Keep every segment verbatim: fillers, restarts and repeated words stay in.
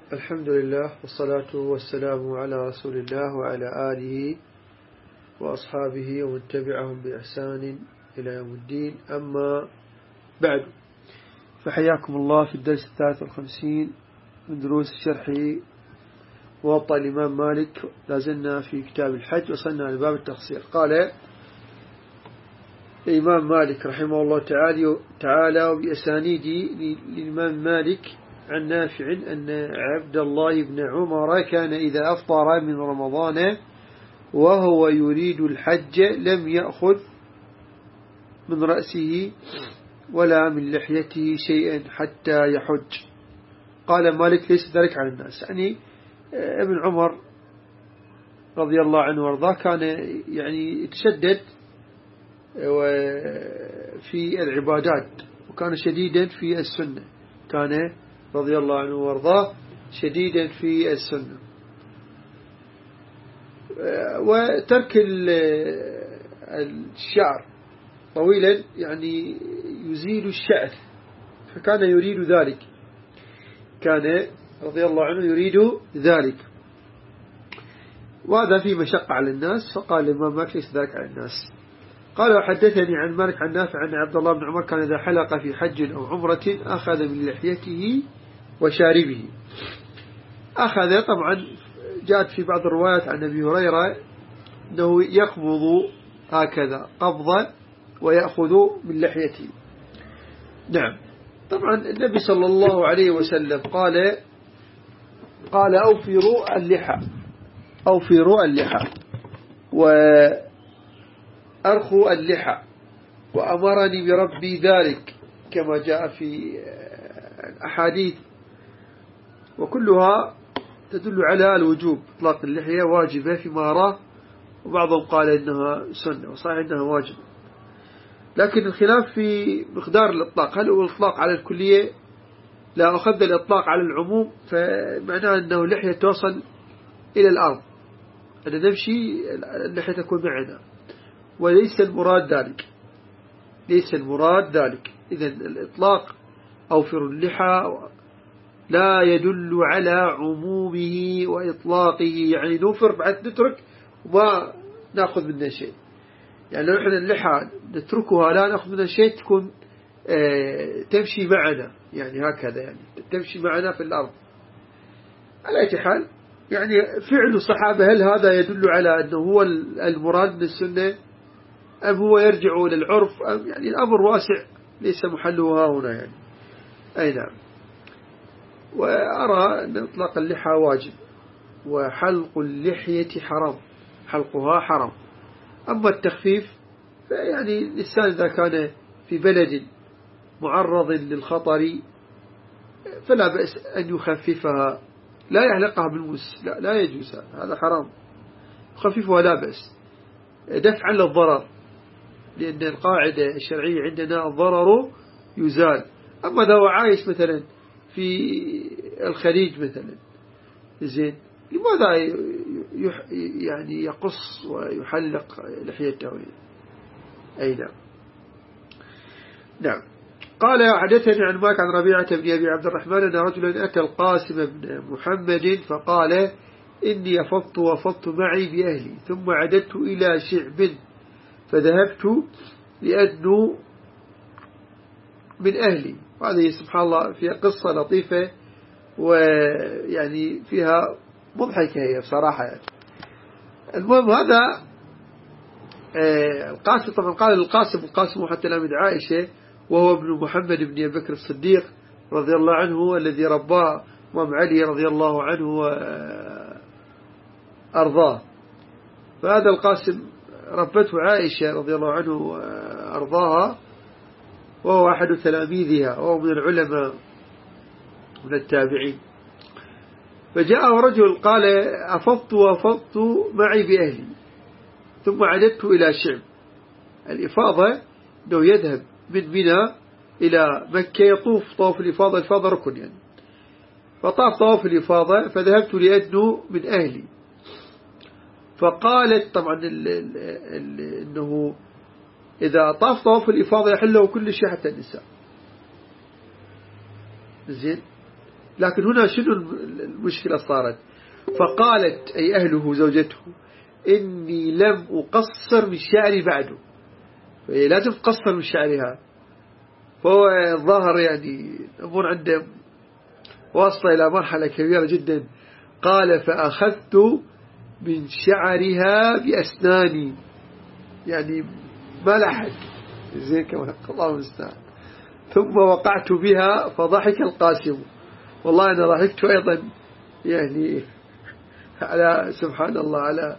الحمد لله والصلاة والسلام على رسول الله وعلى آله وأصحابه ومن تبعهم بإحسان إلى يوم الدين. أما بعد، فحياكم الله في الدرس الثالث والخمسين من دروس شرح موطأ الإمام مالك. لازلنا في كتاب الحج، وصلنا لباب التقصير. قال الإمام مالك رحمه الله تعالى تعالى وبأسانيد للإمام مالك عن نافع أن عبد الله بن عمر كان إذا أفطر من رمضان وهو يريد الحج لم يأخذ من رأسه ولا من لحيته شيئا حتى يحج. قال مالك ليس ذلك على الناس، يعني ابن عمر رضي الله عنه وارضاه كان يعني يتشدد في العبادات، وكان شديدا في السنة، كان رضي الله عنه وارضاه شديدا في السنة. وترك الشعر طويلا يعني يزيل الشعر، فكان يريد ذلك، كان رضي الله عنه يريد ذلك، وهذا فيه مشقة على الناس. فقال الإمام مالك ليس ذلك على الناس. قال وحدثني عن مالك عن نافع عن عبد الله بن عمر كان إذا حلق في حج أو عمرة أخذ من لحيته وشاربه. أخذ طبعا جاءت في بعض الروايات عن أبي هريرة أنه يقبض هكذا قبضة ويأخذ من لحيته. نعم، طبعا النبي صلى الله عليه وسلم قال قال أوفروا اللحى أوفروا اللحى وأرخوا اللحى وأمرني بربي ذلك، كما جاء في الأحاديث، وكلها تدل على الوجوب. إطلاق اللحية واجبة فيما أراه، وبعضهم قال إنها سنة، وصحيح إنها واجبة، لكن الخلاف في مقدار الإطلاق. هل هو الإطلاق على الكلية؟ لا، أخذ الإطلاق على العموم فمعناه أنه اللحية توصل إلى الأرض، أن نمشي اللحية تكون معنا، وليس المراد ذلك، ليس المراد ذلك. إذن الإطلاق أوفر اللحى لا يدل على عمومه وإطلاقه، يعني نوفر بعد نترك وما نأخذ منه شيء. يعني لو إحنا اللحى نتركها لا نأخذ منها شيء تكون اه تمشي معنا، يعني هكذا، يعني تمشي معنا في الأرض. على أي حال، يعني فعل الصحابة هل هذا يدل على أنه هو المراد من السنة، أم هو يرجع للعرف، أم يعني الأمر واسع ليس محله هنا يعني. أي نعم. وأرى أن إطلاق اللحى واجب، وحلق اللحية حرام، حلقها حرام. أما التخفيف فيعني الإنسان إذا كان في بلد معرض للخطر فلا بأس أن يخففها، لا يحلقها بالمس، لا, لا يجوز، هذا حرام. يخففها لا بأس دفعا للضرر، لأن القاعدة الشرعية عندنا الضرر يزال. أما إذا هو عايش مثلا في الخليج مثلا، زين، لماذا يعني يقص ويحلق لحيته؟ أي نعم. نعم. قال حدثني عن مالك عن ربيعة بن أبي عبد الرحمن أن رجلا أتى القاسم بن محمد فقال إني أفضت وأفضت معي بأهلي، ثم عددت إلى شعب فذهبت لأدنو من أهلي. هذه سبحان الله فيها قصة لطيفة، ويعني فيها مضحكة هي بصراحة يعني. المهم هذا آه القاسم طبعا قال القاسم القاسم هو حتى لامد عائشة، وهو ابن محمد بن أبي بكر الصديق رضي الله عنه الذي رباه إمام علي رضي الله عنه وأرضاه. فهذا القاسم ربته عائشة رضي الله عنه وأرضاها، وهو أحد تلاميذها، وهو من العلماء من التابعين. فجاءه رجل قال أفضت وأفضت معي بأهلي ثم عددت إلى شعب. الإفاضة أنه يذهب من منى إلى مكة يطوف طواف الإفاضة، الإفاضة ركن يعني، فطاف طواف الإفاضة فذهبت لأدنو من أهلي. فقالت طبعا ال ال ال إنه إذا طاف طواف الإفاضة يحله كل شيء حتى النساء، زين. لكن هنا شنو المشكلة صارت. فقالت أي أهله زوجته إني لم أقصر من شعري بعده، فهي لازم تقصر من شعرها. فهو الظاهر يعني أمور عنده واصلة إلى مرحلة كبيرة جدا. قال فأخذت من شعرها بأسناني، يعني ما لحق زين كما الله المستعان. ثم وقعت بها فضحك القاسم. والله أنا ضحكت أيضا يعني على سبحان الله على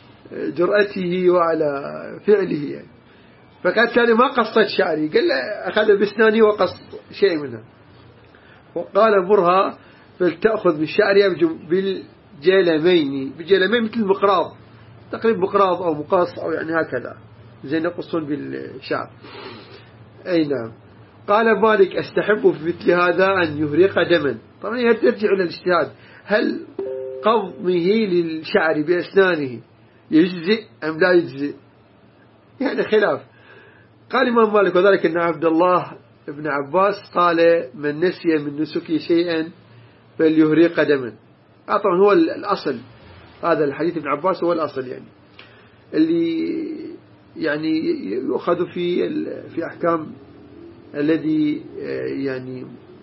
جرأته وعلى فعله يعني. فقالت لي ما قصت شعري، قال أخذ بأسناني وقص شيء منها. وقال مرها فلتأخذ من شعرها بالجلمين، بالجلمين مثل المقراض تقريبا، مقراض أو مقاص أو يعني هكذا زي يقصون بالشعر. أي نعم. قال مالك أستحب في مثل هذا أن يهرق دما. طبعا يرجع إلى الاجتهاد، هل قضمه للشعر بأسنانه يجزئ أم لا يجزئ؟ يعني خلاف. قال الإمام مالك وذلك أن عبد الله ابن عباس قال من نسي من نسكه شيئا فليهرق دما. طبعا هو الأصل، هذا الحديث ابن عباس هو الأصل يعني اللي يعني يؤخذ في في أحكام الذي يعني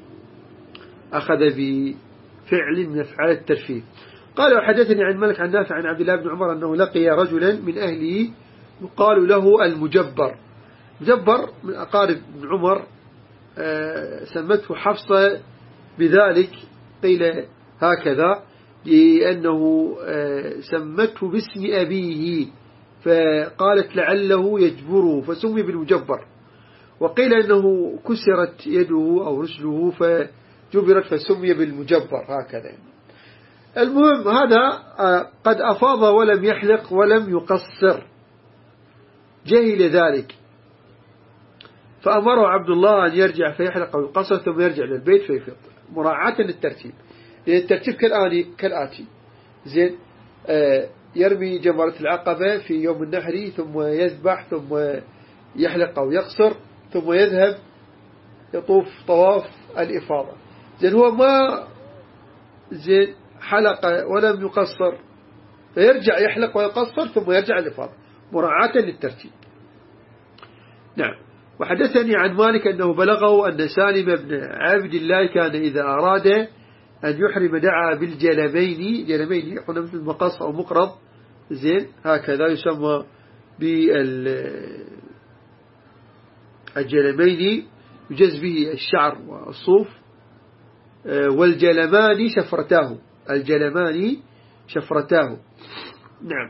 أخذ بفعل من أفعال الترفيه. قال وحدثني عن مالك عن نافع عن عبد الله بن عمر أنه لقي رجلا من أهله يقال له المجبر. مجبر من أقارب ابن عمر، سمته حفصة بذلك، قيل هكذا لأنه سمته باسم أبيه فقالت لعله يجبره فسمي بالمجبر. وقيل أنه كسرت يده أو رجله فجبرت فسمي بالمجبر هكذا. المهم هذا قد أفاض ولم يحلق ولم يقصر، جهل ذلك فأمره عبد الله أن يرجع فيحلق أو يقصر ثم يرجع للبيت فيفيض مراعاة للترتيب، لأن الترتيب كالآتي زين. آه يرمي جمرة العقبة في يوم النحر ثم يذبح ثم يحلق أو يقصر ثم يذهب يطوف طواف الإفاضة. زين هو ما زين حلق ولم يقصر فيرجع يحلق ويقصر ثم يرجع الإفاضة مراعاة للترتيب. نعم. وحدثني عن مالك أنه بلغه أن سالم بن عبد الله كان إذا أراد أن يحرم دعا بالجلمين، جلمين قلنا مثل المقص أو مقرض زين هكذا يسمى بالجلمين، يجز به الشعر والصوف. والجلمان شفرتاه، الجلمان شفرتاه. نعم.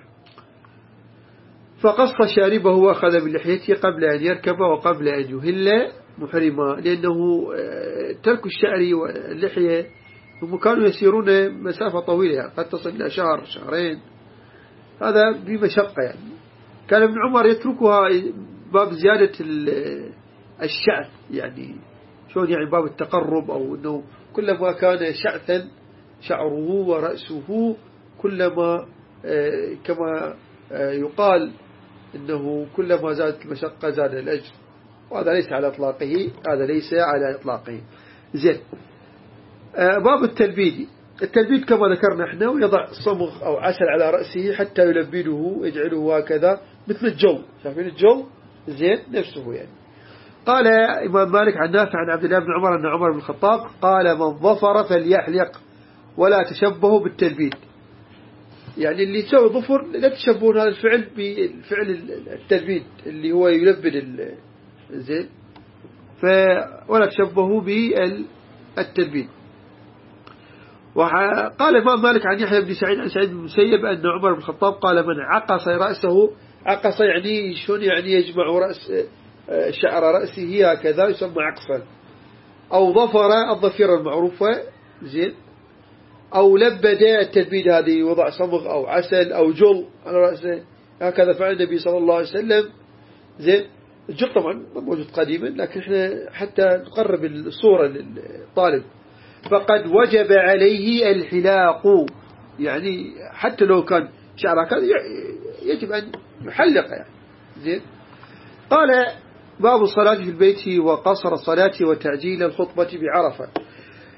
فقص شاربه وأخذ بلحيته قبل أن يركب وقبل أن يهل محرما، لأنه ترك الشعر واللحية هم كانوا يسيرون مسافة طويلة يعني قد تصل إلى شهر شهرين، هذا بمشقة يعني. كان ابن عمر يتركها باب زيادة الشعث يعني شلون يعني باب التقرب، أو أنه كلما كان شعثا شعره ورأسه كلما كما يقال إنه كلما زادت المشقة زاد الأجر، وهذا ليس على إطلاقه، هذا ليس على إطلاقه. زين. باب التلبيد. التلبيد كما ذكرنا احنا ويضع صمغ أو عسل على رأسه حتى يلبده يجعله هكذا مثل الجو، شايفين الجو زين نفسه يعني. قال إمام مالك عن نافع عن عبد الله بن عمر أن عمر بن الخطاب قال من ظفر فليحلق ولا تشبهوا بالتلبيد، يعني اللي يسوي ظفر لا تشبهون هذا الفعل بالفعل التلبيد اللي هو يلبد زين، ولا تشبهوا بالتلبيد. وقال الإمام مالك عن يحيى بن سعيد عن سعيد بن المسيب أن عمر بن الخطاب قال من عقص رأسه، عقص يعني شون يعني يجمع رأس شعر رأسه هكذا يسمى عقصا، أو ظفر الظفيرة المعروفة زين، أو لبد التلبيد هذه وضع صمغ أو عسل أو جل على رأسه هكذا فعل النبي صلى الله عليه وسلم زين. الجل طبعا موجود قديما لكن احنا حتى نقرب الصورة للطالب. فقد وجب عليه الحلاق، يعني حتى لو كان شعره كذا يجب أن يحلق يعني زين. قال باب الصلاة في البيت وقصر الصلاة وتعجيل الخطبة بعرفة.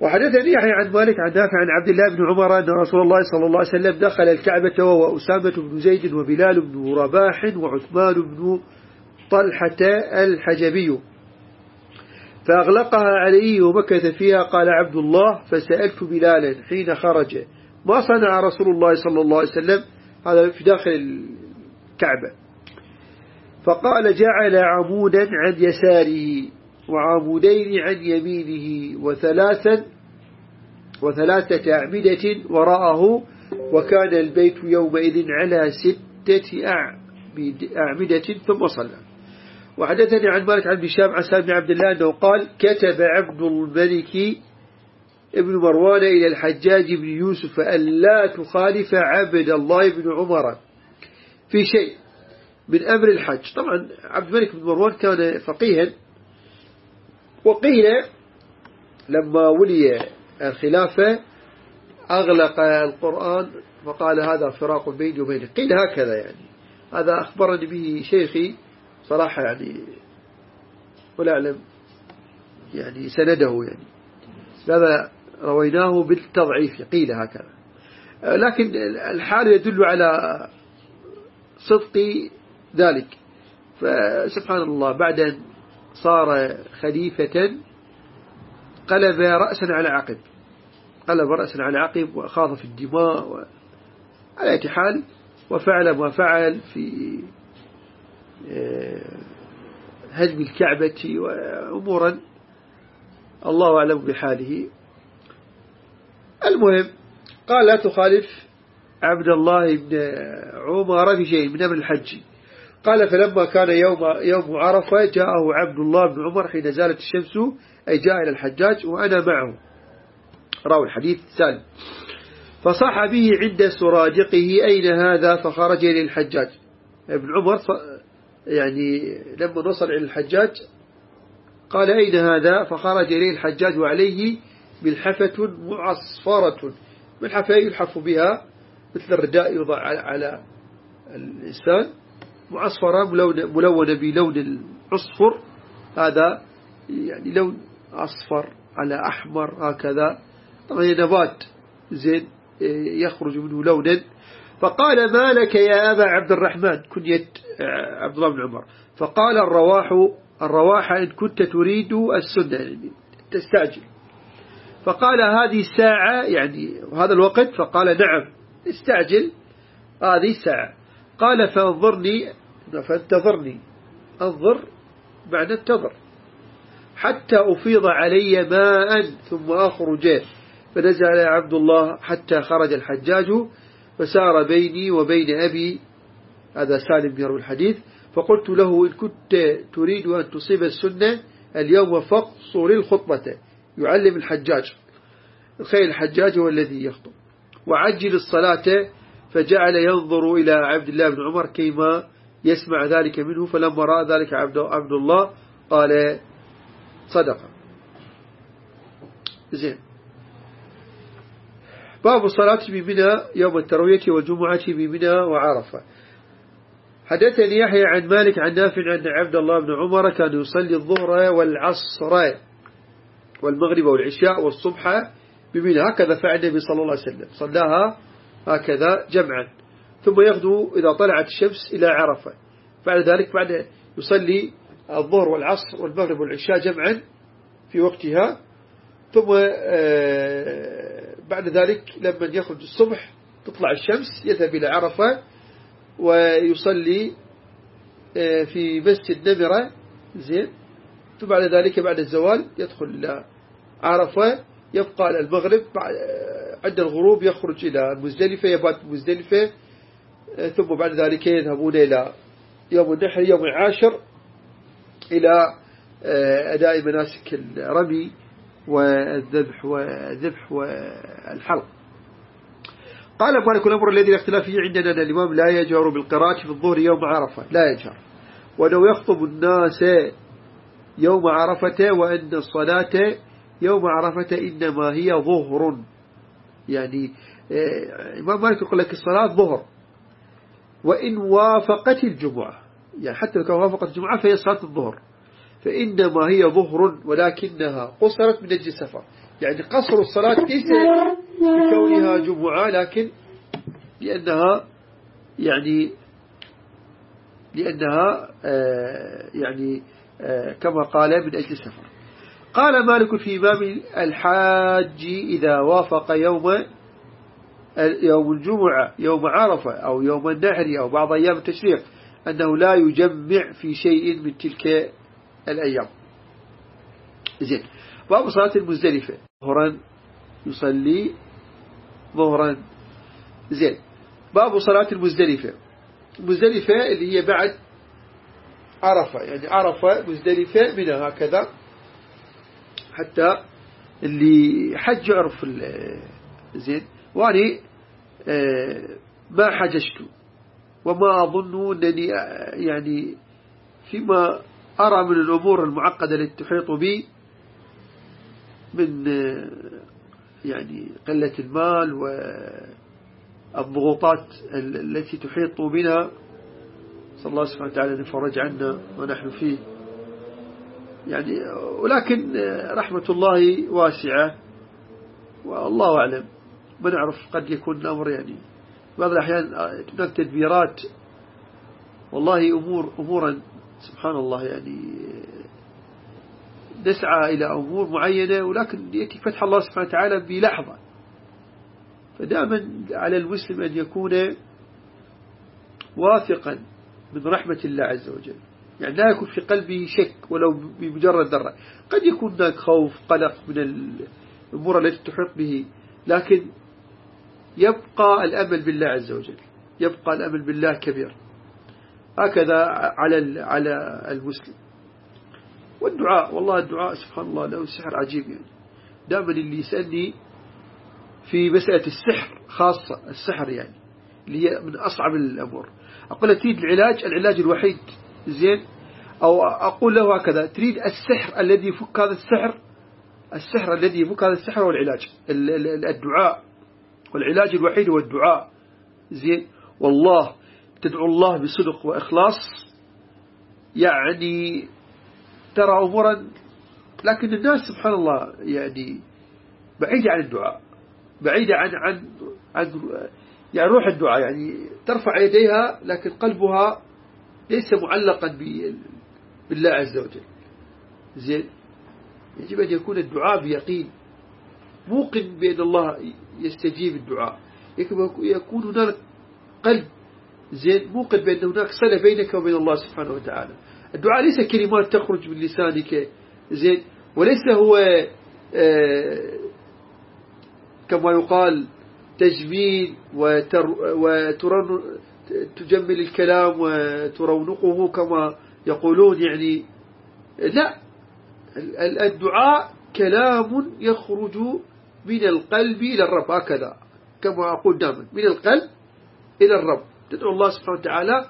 وحدثني يحيى عن مالك عن نافع عن عبد الله بن عمر أن رسول الله صلى الله عليه وسلم دخل الكعبة وهو أسامة بن زيد وبلال بن رباح وعثمان بن طلحة الحجبي فأغلقها عليه ومكث فيها. قال عبد الله فسألت بلالا حين خرج ما صنع رسول الله صلى الله عليه وسلم، هذا في داخل الكعبة، فقال جعل عمودا عن يساره وعمودين عن يمينه وثلاثا وثلاثة أعمدة وراءه، وكان البيت يومئذ على ستة أعمدة ثم صلى. وحدثني عن مالك عن هشام عن سالم بن عبد الله أنه قال كتب عبد الملك ابن مروان إلى الحجاج بن يوسف ألا تخالف عبد الله بن عمر في شيء من أمر الحج. طبعا عبد الملك بن مروان كان فقيها، وقيل لما ولي الخلافة أغلق القرآن وقال هذا فراق بيني وبينه، قيل هكذا يعني. هذا أخبرني به شيخي صراحة يعني، ولا أعلم يعني سنده يعني، هذا رويناه بالتضعيف قيل هكذا، لكن الحال يدل على صدق ذلك. فسبحان الله بعد أن صار خليفة قلب رأسا على عقب، قلب رأسا على عقب وخاض في الدماء على أي حال، وفعل ما فعل في هدم الكعبة وأمورا الله أعلم بحاله. المهم قال لا تخالف عبد الله بن عمر في شيء من أمر الحج. قال فلما كان يوم يوم عرفة جاءه عبد الله بن عمر حين زالت الشمس، أي جاء إلى الحجاج وأنا معه، راوي الحديث سالم، فصاح به عند سراجقه أين هذا؟ فخرج إلى الحجاج. ابن عمر يعني لما وصل إلى الحجاج قال أين هذا؟ فخرج إليه الحجاج وعليه ملحفة معصفرة، ملحفة يلحف بها مثل الرداء يوضع على الإنسان، معصفرة ملونة بلون العصفر، هذا يعني لون أصفر على أحمر هكذا، طبعا نبات زين يخرج منه لونا. فقال ما لك يا أبا عبد الرحمن، كنية عبد الله بن عمر، فقال الرواح الرواح إن كنت تريد السنة يعني تستعجل. فقال هذه الساعة يعني هذا الوقت؟ فقال نعم استعجل هذه الساعة. قال فانظرني فانتظرني، انظر بعد انتظر حتى أفيض علي ماء ثم أخرج. فنزل عبد الله حتى خرج الحجاج فسار بيني وبين أبي، هذا سالم يروي الحديث، فقلت له إن كنت تريد أن تصيب السنة اليوم فاقصر الخطبة، يعلم الحجاج الخير، الحجاج هو الذي يخطب، وعجل الصلاة. فجعل ينظر إلى عبد الله بن عمر كيما يسمع ذلك منه، فلما رأى ذلك عبد الله قال صدق. زين. باب الصلاة بمنى يوم التروية والجمعة بمنى وعرفة. حدثني يحيى عن مالك عن نافع أن عبد الله بن عمر كان يصلي الظهر والعصر والمغرب والعشاء والصبح بمنى، هكذا فعل النبي صلى الله عليه وسلم، صلاها هكذا جمعا، ثم يغدو إذا طلعت الشمس إلى عرفة، بعد ذلك بعد يصلي الظهر والعصر والمغرب والعشاء جمعا في وقتها، ثم بعد ذلك لما يخرج الصبح تطلع الشمس يذهب إلى عرفة ويصلي في مسجد نمرة، زين، ثم بعد ذلك بعد الزوال يدخل إلى عرفة، يبقى على المغرب، عند الغروب يخرج إلى مزدلفة، يبات مزدلفة، ثم بعد ذلك يذهبون إلى يوم النحر يوم العاشر إلى أداء مناسك الرمي والذبح والذبح والحلق. قال مالك الأمر الذي الاختلاف فيه عندنا أن الإمام لا يجهر بالقراءة في الظهر يوم عرفة، لا يجهر، وأنه يخطب الناس يوم عرفة، وأن الصلاة يوم عرفة إنما هي ظهر، يعني الإمام مالك يقول لك الصلاة ظهر، وإن وافقت الجمعة، يعني حتى لو وافقت الجمعة فهي صلاة الظهر، فإنما هي ظهر ولكنها قصرت من أجل السفر، يعني قصر الصلاة ليس بكونها جمعة، لكن لأنها يعني لأنها آه يعني آه كما قال من أجل السفر. قال مالك في إمام الحاج إذا وافق يوم يوم الجمعة يوم عرفة أو يوم النحر أو بعض أيام التشريق أنه لا يجمع في شيء من تلك الأيام. زين. باب صلاة المزدلفة، ظهرا يصلي ظهرا. زين. باب صلاة المزدلفة، المزدلفة اللي هي بعد عرفة، يعني عرفة مزدلفة منها هكذا، حتى اللي حج يعرف. زين. واني ما حججت وما أظن أنني يعني فيما أرى من الأمور المعقدة التي تحيط بي من يعني قلة المال والضغوطات التي تحيط بنا، صلى الله سبحانه وتعالى أن يفرج عنا ونحن فيه يعني، ولكن رحمة الله واسعة والله أعلم، ما نعرف، قد يكون الأمر يعني بعض الأحيان هناك تدبيرات والله أمور أمورا سبحان الله، يعني نسعى إلى أمور معينة ولكن يأتي فتح الله سبحانه وتعالى بلحظة. فدائما على المسلم أن يكون واثقا من رحمة الله عز وجل، يعني لا يكون في قلبه شك ولو بمجرد ذرة. قد يكون هناك خوف قلق من الأمور التي تحيط به، لكن يبقى الأمل بالله عز وجل، يبقى الأمل بالله كبير. هكذا على على المسلم. والدعاء، والله الدعاء سبحان الله له سحر عجيب، يعني دائما اللي يسألني في مسألة السحر خاصة، السحر يعني اللي هي من أصعب الأمور، أقول له تريد العلاج، العلاج الوحيد زين، أو أقول له هكذا تريد السحر الذي يفك هذا السحر، السحر الذي يفك هذا السحر هو العلاج، الدعاء، والعلاج الوحيد هو الدعاء. زين. والله تدعو الله بصدق وإخلاص يعني ترى أمورا، لكن الناس سبحان الله يعني بعيدة عن الدعاء، بعيدة عن عن عن يعني روح الدعاء، يعني ترفع يديها لكن قلبها ليس معلقا بالله عز وجل. زين. يجب أن يكون الدعاء بيقين، موقن بأن الله يستجيب الدعاء، يكون هناك قلب زين موقن بأن هناك صلة بينك وبين الله سبحانه وتعالى. الدعاء ليس كلمات تخرج من لسانك زين، وليس هو آه كما يقال تجميل وترن تجمل الكلام وترونقه كما يقولون، يعني لا، الدعاء كلام يخرج من القلب إلى الرب، هكذا كما أقول دائما، من القلب إلى الرب. تدعو الله سبحانه وتعالى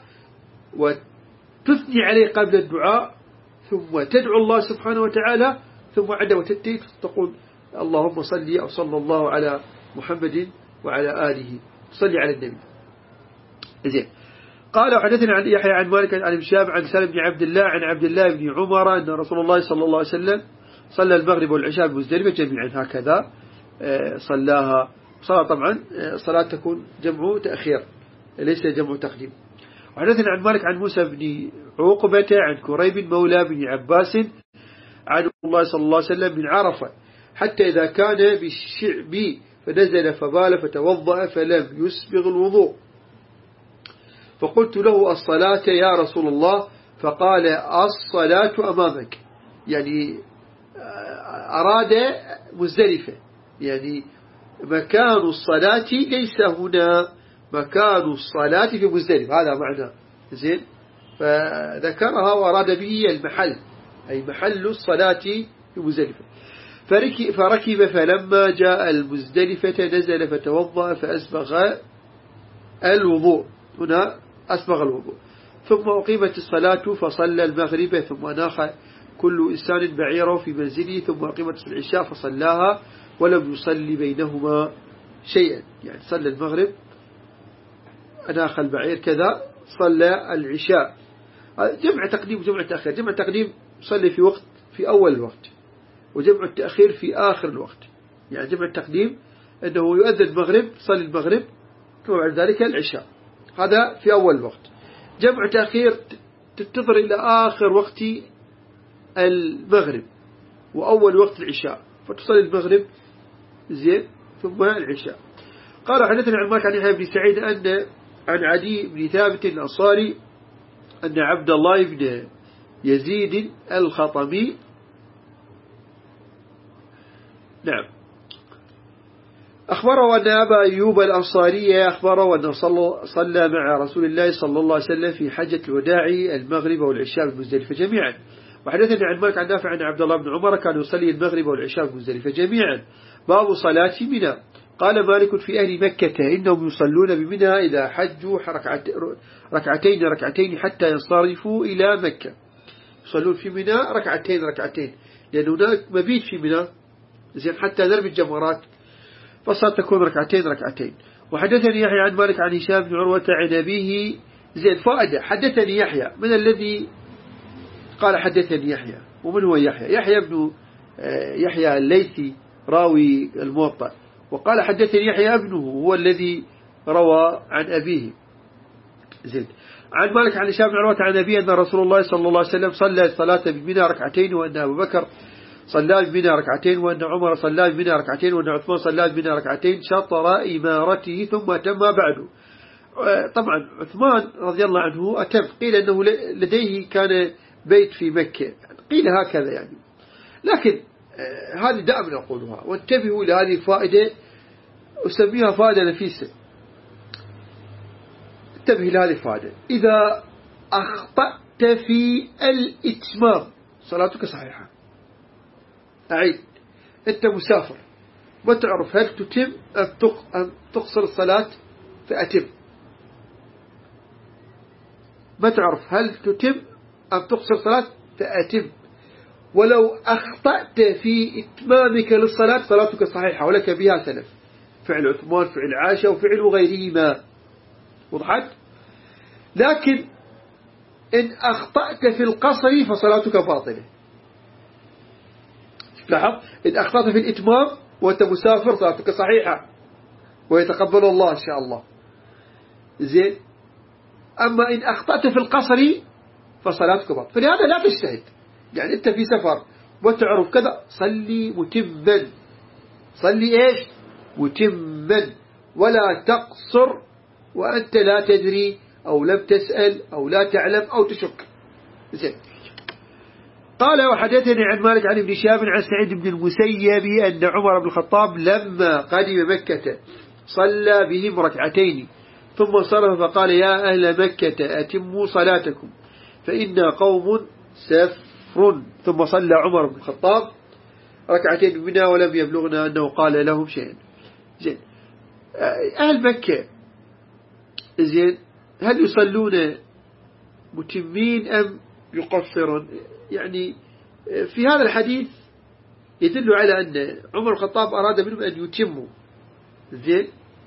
وتثني عليه قبل الدعاء، ثم تدعو الله سبحانه وتعالى، ثم عندما تنتهي تقول اللهم صل أو صلى الله على محمد وعلى آله، صلي على النبي. زين. قال وحدثنا عن يحيى عن مالك عن هشام عن سالم بن عبد الله عن عبد الله بن عمر أن رسول الله صلى الله عليه وسلم صلى المغرب والعشاء بمزدلفة جميعا، هكذا صلاها. صلاة طبعا صلاة تكون جمع تأخير ليس جمع تقديم. وحدثنا عن مالك عن موسى بن عقبة عن كريب مولى بن عباس عن الله صلى الله عليه وسلم من عرفة حتى إذا كان بالشعب فنزل فبال فتوضأ فلم يسبغ الوضوء، فقلت له الصلاة يا رسول الله، فقال الصلاة أمامك، يعني أراد مزدلفة، يعني مكان الصلاة ليس هنا، مكان الصلاة في مزدلفة، هذا معنى. زين. فذكرها وأراد به المحل، أي محل الصلاة في مزدلفة. فركب فلما جاء المزدلفة نزل فتوضأ فأسبغ الوضوء، هنا أسبغ الوضوء، ثم أقيمت الصلاة فصلى المغرب، ثم ناخ كل إنسان بعيره في منزله، ثم أقيمت العشاء فصلاها ولم يصلي بينهما شيئا، يعني صلى المغرب أناخ البعير كذا صلى العشاء. جمع تقديم وجمع تأخير. جمع تقديم صلي في وقت في أول الوقت، وجمع التأخير في آخر الوقت. يعني جمع التقديم أنه يؤذن المغرب صلي المغرب ثم بعد ذلك العشاء، هذا في أول وقت. جمع تأخير تنتظر إلى آخر وقت المغرب وأول وقت العشاء فتصلي المغرب زين ثم العشاء. قال حدثنا عن مالك عن يحيى بن سعيد أن عن عدي بن ثابت الأنصاري أن عبد الله بن يزيد الخطمي نعم أخبره أن أبا أيوب الأنصاري أخبره أنه صلى, صلى مع رسول الله صلى الله عليه وسلم في حجة الوداع المغرب والعشاء بمزدلفة جميعا. وحدثني عن مالك عن نافع عن عبد الله بن عمر كان يصلي المغرب والعشاء بمزدلفة جميعا. باب صلاة منى. قال مالك في أهل مكة إنهم يصلون بمنى إذا حجوا ركعتين ركعتين حتى ينصرفوا إلى مكة. يصلون في منى ركعتين ركعتين لأن هناك مبيت في منى زين حتى نرمي الجمرات فصارت تكون ركعتين ركعتين. وحدثني يحيى عن مالك عن هشام بن عروة عن أبيه زين فائدة. حدثني يحيى من الذي قال حدثني يحيى ومن هو يحيى؟ يحيى بن يحيى الليثي راوي الموطأ. وقال حدثني يحيى ابنه هو الذي روى عن أبيه زين. عن مالك عن هشام بن عروة عن أبيه أن رسول الله صلى الله عليه وسلم صلى الصلاة بمنى ركعتين وأن أبو بكر صلى بمنى ركعتين وأن عمر صلى بمنى ركعتين وأن عثمان صلى بمنى ركعتين شطر إمارته ثم أتم بعده. طبعا عثمان رضي الله عنه أتم، قيل أنه لديه كان بيت في مكة، قيل هكذا يعني، لكن هذه دائما أقولها وانتبهوا إلى هذه الفائدة أسميها فائدة نفيسة. انتبه إلى هذه الفائدة. إذا أخطأت في الإتمام صلاتك صحيحة. أعيد، أنت مسافر ما تعرف هل تتم أم تقصر الصلاة فأتم، ما تعرف هل تتم أم تقصر الصلاة فأتم. ولو أخطأت في إتمامك للصلاة صلاتك صحيحة ولك بها سلف، فعل عثمان فعل عائشة وفعل غيرهما، وضحت. لكن إن أخطأت في القصر فصلاتك باطلة. لاحظ، إن أخطأت في الإتمام وأنت مسافر صلاتك صحيحة ويتقبل الله إن شاء الله زين. أما إن أخطأت في القصر فصلاتك باطلة. فلهذا لا تجتهد، يعني أنت في سفر وتعرف كذا صلي متما، صلي إيش متما، ولا تقصر وأنت لا تدري أو لم تسأل أو لا تعلم أو تشك زين. قال وحدثني عن مالك عن ابن شهاب عن سعيد بن المسيب أن عمر بن الخطاب لما قدم مكة صلى بهم ركعتين ثم صرف فقال يا أهل مكة أتموا صلاتكم فإنا قوم سفر. ثم صلى عمر بن الخطاب ركعتين بنا ولم يبلغنا أنه قال لهم شيئا زين. أهل مكة زين هل يصلون متمين أم يقصرون؟ يعني في هذا الحديث يدل على أن عمر الخطاب أراد منهم أن يتموا زين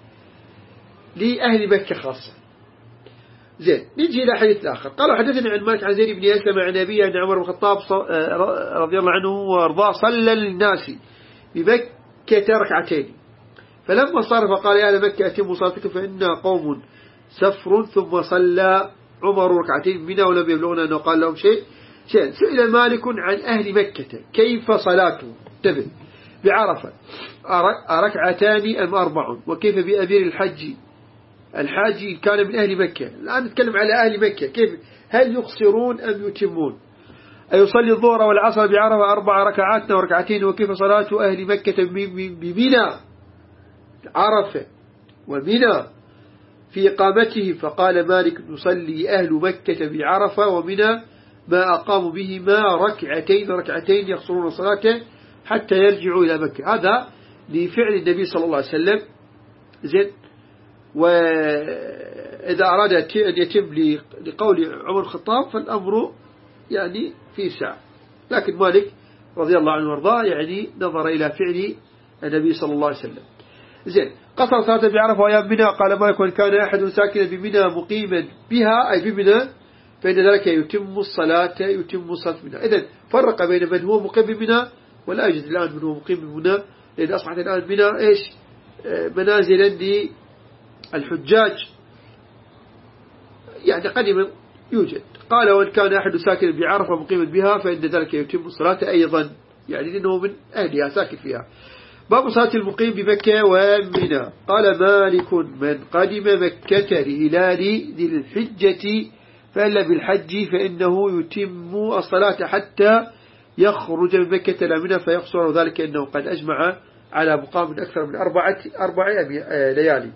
لأهل مكة خاصة زين. نجي إلى حديث آخر. قال حدثنا عن مالك عن زيد بن أسلم عن أبيه أن عمر بن الخطاب رضي الله عنه وارضاه صلى للناس بمكة ركعتين فلما صار فقال يا أهل مكة أتموا صلاتكم فإنا قوم سفر. ثم صلى عمر ركعتين بنا ولم يبلغنا أنه قال لهم شيء شيء. سئل مالك عن أهل مكة كيف صلاته انتبه بعرفة أركعتان أم أربع، وكيف بأمير الحج الحاج كان من أهل مكة. الآن نتكلم على أهل مكة كيف، هل يقصرون أم يتمون؟ أيصلي الظهر والعصر بعرفة أربع ركعات وركعتين، وكيف صلاة أهل مكة بمنى عرفة ومنى في إقامته؟ فقال مالك يصلي أهل مكة بعرفة ومنى ما أقاموا بهما ركعتين ركعتين يقصرون صلاته حتى يرجعوا إلى مكة. هذا لفعل النبي صلى الله عليه وسلم زين. وإذا أراد أن يتم لقول عمر الخطاب فالأمر يعني في ساعة، لكن مالك رضي الله عنه وارضاه يعني نظر إلى فعل النبي صلى الله عليه وسلم زين. قصر صلاة بعرفة وأيام منى. قال مالك وإن كان أحد ساكنا بمنى مقيما بها أي بمنى فإن ذلك يتم الصلاة يتم الصلاة منها. إذن فرق بين من هو مقيم بمنى ولا يوجد الآن من هو مقيم بمنى لأن أصبحت الآن منى إيش منازلا للحجاج يعني قديما يوجد. قال وإن كان أحد ساكن بعرفة مقيما بها فإن ذلك يتم الصلاة أيضا يعني لأنه من أهلها ساكن فيها. باب صلاة المقيم بمكة ومنى. قال مالك من قدم مكة لهلال ذي الحجة فإلا بالحج فإنه يتم الصلاة حتى يخرج من مكة إلى منى فيقصر ذلك أنه قد أجمع على مقام من أكثر من أربعة أربع ليالي.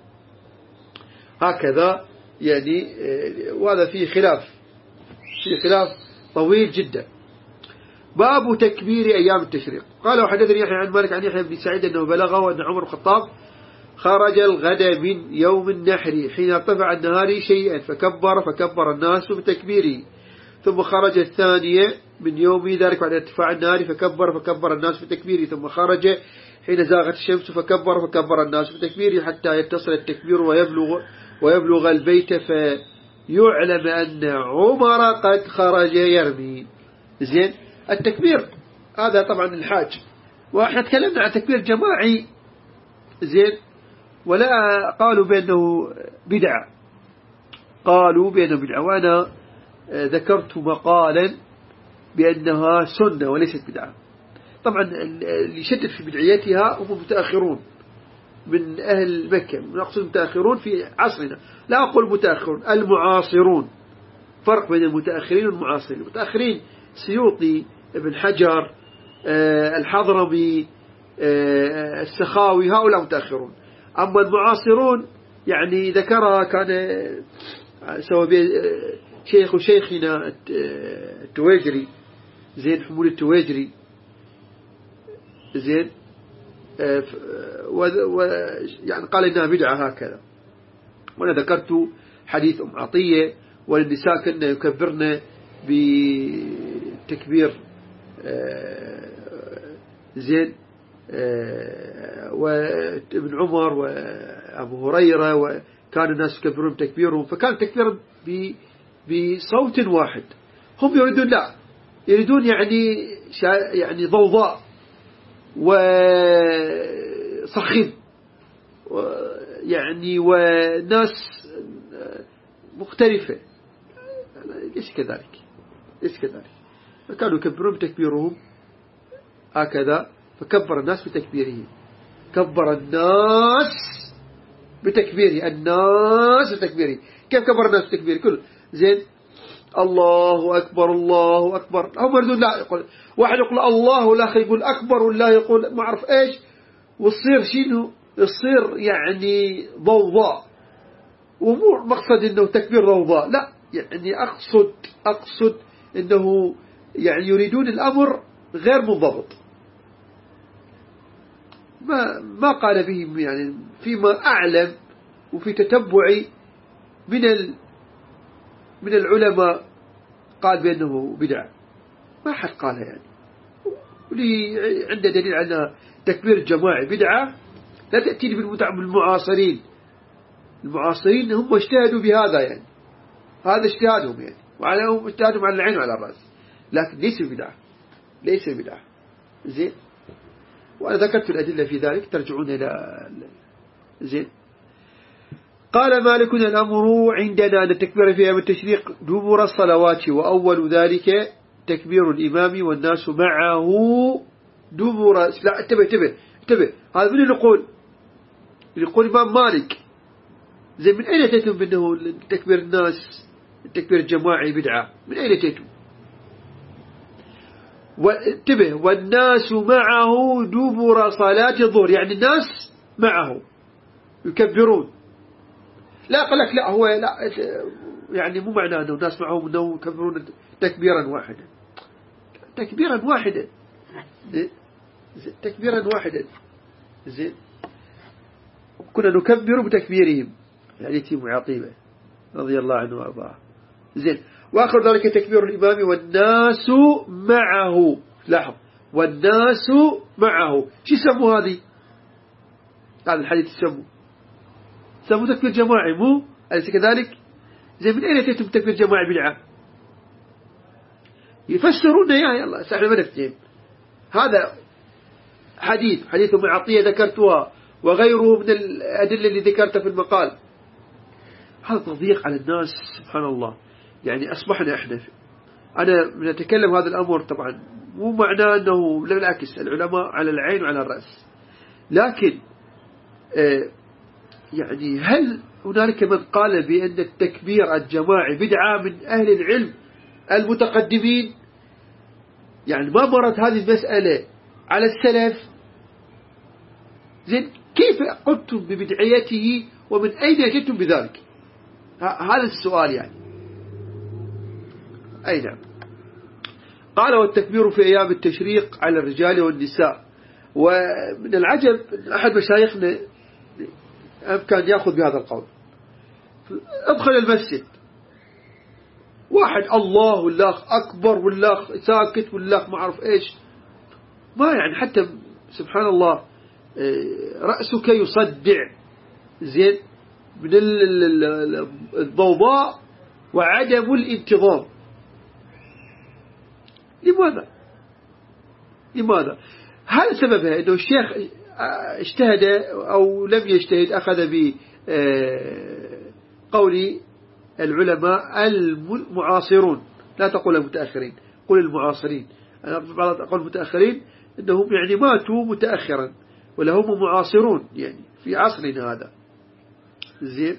هكذا يعني وهذا فيه خلاف فيه خلاف طويل جدا. باب تكبير أيام التشريق. قال وحدثني يحيى عن مالك عن يحيى بن سعيد أنه بلغه أن عمر الخطاب خرج الغد من يوم النحر حين ارتفع النهار شيئا فكبر فكبر الناس بتكبيره، ثم خرج الثانية من يوم ذلك بعد ارتفاع النهار فكبر فكبر الناس بتكبيره، ثم خرج حين زاغت الشمس فكبر فكبر الناس بتكبيره حتى يتصل التكبير ويبلغ ويبلغ البيت فيعلم أن عمر قد خرج يرمي. زين التكبير هذا طبعا الحاج، واحنا تكلمنا عن تكبير جماعي زين ولا قالوا بأنه بدعة، قالوا بأنه بدعة، وأنا ذكرت مقالا بأنها سنة وليست بدعة. طبعا اللي شدد في بدعيتها هم متأخرون من أهل مكة، نقصد متأخرون في عصرنا، لا أقول متأخرون، المعاصرون. فرق بين المتأخرين والمعاصرين. المتأخرين سيوطي، ابن حجر، الحضرمي، السخاوي، هؤلاء متأخرون. أما المعاصرون يعني ذكرها كان سوى شيخ شيخنا التويجري زين حمول التويجري زين و يعني قال إنها بدعة هكذا. وأنا ذكرت حديث أم عطية والنساء كنا يكبرن بتكبير زين وابن عمر وأبو هريرة وكان الناس يكبرون بتكبيرهم، فكان تكبير بصوت واحد. هم يريدون لا يريدون يعني يعني ضوضاء وصخب يعني وناس مختلفة، ليس كذلك ليس كذلك. فكانوا يكبرون بتكبيرهم هكذا، فكبر الناس بتكبيره، كبر الناس بتكبيره، الناس بتكبيره. كيف كبر الناس بتكبيره؟ كل زين الله أكبر الله أكبر. هم يردون لا يقول واحد يقول الله والآخر يقول أكبر والله يقول ما أعرف إيش، وتصير شنو يصير يعني ضوضاء. ومو مقصد إنه تكبير ضوضاء، لا يعني أقصد أقصد إنه يعني يريدون الأمر غير منضبط. ما ما قال به يعني فيما أعلم وفي تتبعي من ال من العلماء قال بأنه بدعة، ما حد قالها يعني. ولي عنده دليل على تكبير الجماعي بدعة لا تأتيني بالمعاصرين. المعاصرين هم اجتهدوا بهذا يعني، هذا اجتهادهم يعني، وعلى اجتهادهم على العين وعلى الرأس، لكن ليس بدعة ليس بدعة زين. وأنا ذكرت الأدلة في ذلك ترجعون إلى زين. قال مالك الأمر عندنا أن التكبير في أيام التشريق دبر الصلوات، وأول ذلك تكبير الإمام والناس معه دبر. لا انتبه انتبه انتبه، هذا من اللي يقول يقول الإمام مالك زين. من أين أتيتم بأنه تكبير الناس التكبير الجماعي بدعة؟ من أين أتيتم؟ وانتبه والناس معه دبر صلاة الظهر، يعني الناس معه يكبرون. لا قال لك لا هو لا يعني مو معناه أنه الناس معهم أنه يكبرون تكبيرا واحدا، تكبيرا واحدا تكبيرا واحدا زين. كنا نكبر بتكبيرهم يعني تيم عطيبة رضي الله عنه وأرضاه زين. وآخر ذلك تكبير الإمام والناس معه. لاحظ والناس معه، شو يسموا هذه؟ هذا الحديث يسموا سموا تكبير جماعي، مو أليس كذلك؟ زين من أين أتيتم تكبير جماعي بدعة؟ يفسرون يا يلا سهل ما نفتهم. هذا حديث حديث أم عطية ذكرتها وغيره من الأدلة اللي ذكرتها في المقال. هذا تضييق على الناس سبحان الله. يعني أصبحنا إحنا أنا نتكلم هذا الأمر طبعا مو معناه أنه بالعكس العلماء على العين وعلى الرأس، لكن يعني هل هنالك من قال بأن التكبير الجماعي بدعة من أهل العلم المتقدمين؟ يعني ما مرت هذه المسألة على السلف؟ زين كيف قلتم ببدعيته ومن أين جئتم بذلك؟ هذا السؤال يعني. أي نعم. قال والتكبير في أيام التشريق على الرجال والنساء. ومن العجب أحد مشايخنا كان يأخذ بهذا القول. ادخل المسجد واحد الله والله أكبر والله ساكت والله ما أعرف إيش، ما يعني حتى سبحان الله رأسك يصدع زين من الضوضاء وعدم الانتظام. لماذا؟ لماذا؟ هل سببها أنه الشيخ اجتهد أو لم يجتهد، أخذ بقول العلماء المعاصرون، لا تقول المتأخرين، قل المعاصرين. أنا بعض أقول المتأخرين أنهم يعني ماتوا متأخرا ولا هم معاصرون يعني في عصرنا هذا زين.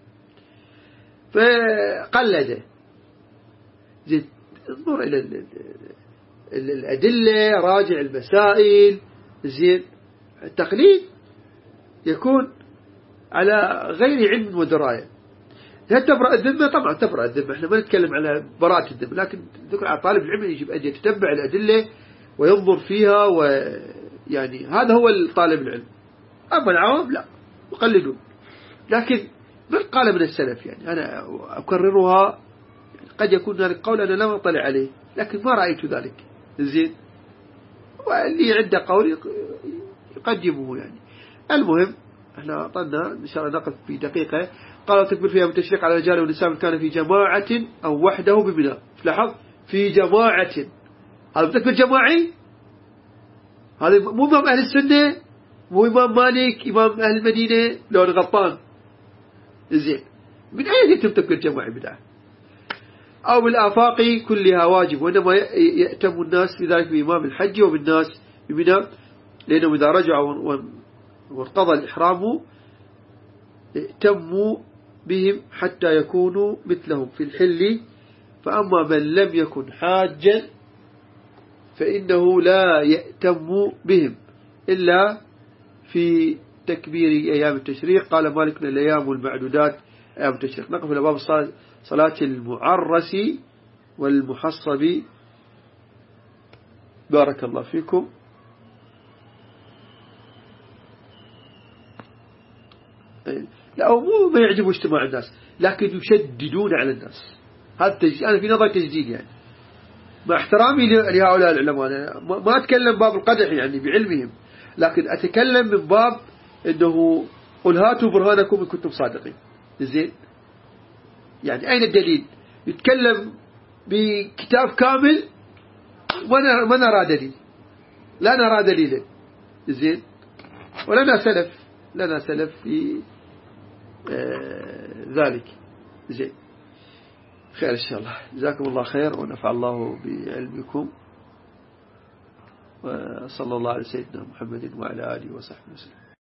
فقلده زين. انظر إلى الأدلة، راجع المسائل زين. التقليد يكون على غير علم ودراية. هل تبرأ الذمة؟ طبعا تبرأ الذمة، احنا ما نتكلم على براءة الذمة، لكن ذكر على طالب العلم يجب أن يتتبع الأدلة وينظر فيها، ويعني هذا هو الطالب العلم. أما العوام لا يقلدون. لكن من قال من السلف يعني أنا أكررها، قد يكون ذلك قول أنا لم أطلع عليه لكن ما رأيت ذلك زين، واللي عنده قول يقدمه يعني. المهم احنا طلنا إن شاء الله نقف في دقيقة. قال تكبر فيها بالتشريق على الرجال والنساء من كان في جماعة أو وحده بمنى. لاحظ في جماعة، هذا تكبير جماعي، هذا مو إمام أهل السنة، مو إمام مالك إمام أهل المدينة لو غلطان زين. من أين يتم تكبير جماعي بدعة؟ أو بالآفاق كلها واجب، وإنما يأتم الناس في ذلك بإمام الحج وبالناس بمنى، لأنهم إذا رجعوا وانقضى الإحرام ائتموا بهم حتى يكونوا مثلهم في الحل. فأما من لم يكن حاجا فإنه لا يأتم بهم إلا في تكبير أيام التشريق. قال مالك الأيام المعدودات أيام التشريق. نقف إلى باب صلاة المعرس والمحصب. بارك الله فيكم. لا مو ما يعجبوا اجتماع الناس، لكن يشددون على الناس. هذا تجديد، أنا في نظري تجديد يعني، مع احترامي لهؤلاء العلماء. أنا ما أتكلم باب القدح يعني بعلمهم، لكن أتكلم من باب أنه قل هاتوا برهانكم إن كنتم صادقين زين. يعني أين الدليل؟ يتكلم بكتاب كامل وما نرى دليل، لا نرى دليلا زين. ولنا سلف، لنا سلف في آه ذلك زين. خير إن شاء الله. جزاكم الله خير ونفع الله بعلمكم، وصلى الله على سيدنا محمد وعلى آله وصحبه وسلم.